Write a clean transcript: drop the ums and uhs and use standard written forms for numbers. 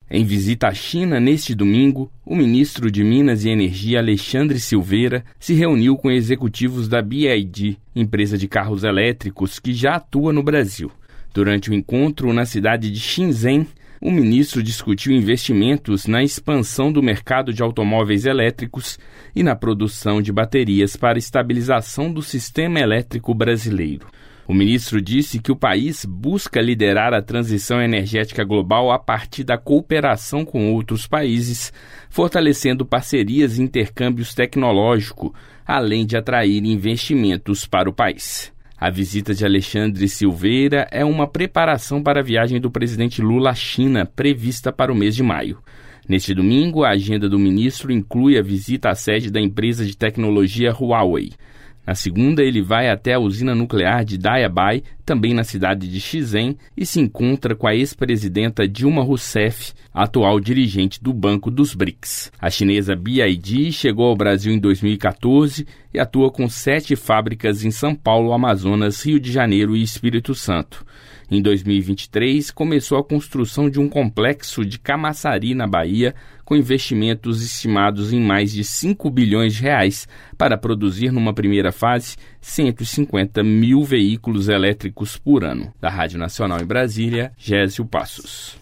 Em visita à China neste domingo, o ministro de Minas e Energia, Alexandre Silveira, se reuniu com executivos da BYD, empresa de carros elétricos que já atua no Brasil. Durante o encontro na cidade de Shenzhen, o ministro discutiu investimentos na expansão do mercado de automóveis elétricos e na produção de baterias para estabilização do sistema elétrico brasileiro. O ministro disse que o país busca liderar a transição energética global a partir da cooperação com outros países, fortalecendo parcerias e intercâmbios tecnológicos, além de atrair investimentos para o país. A visita de Alexandre Silveira é uma preparação para a viagem do presidente Lula à China, prevista para o mês de maio. Neste domingo, a agenda do ministro inclui a visita à sede da empresa de tecnologia Huawei. Na segunda, ele vai até a usina nuclear de Daya Bay, também na cidade de Shenzhen, e se encontra com a ex-presidenta Dilma Rousseff, atual dirigente do Banco dos BRICS. A chinesa BYD chegou ao Brasil em 2014 e atua com 7 fábricas em São Paulo, Amazonas, Rio de Janeiro e Espírito Santo. Em 2023, começou a construção de um complexo de Camaçari, na Bahia, com investimentos estimados em mais de 5 bilhões de reais para produzir, numa primeira fase, 150 mil veículos elétricos por ano. Da Rádio Nacional em Brasília, Gésio Passos.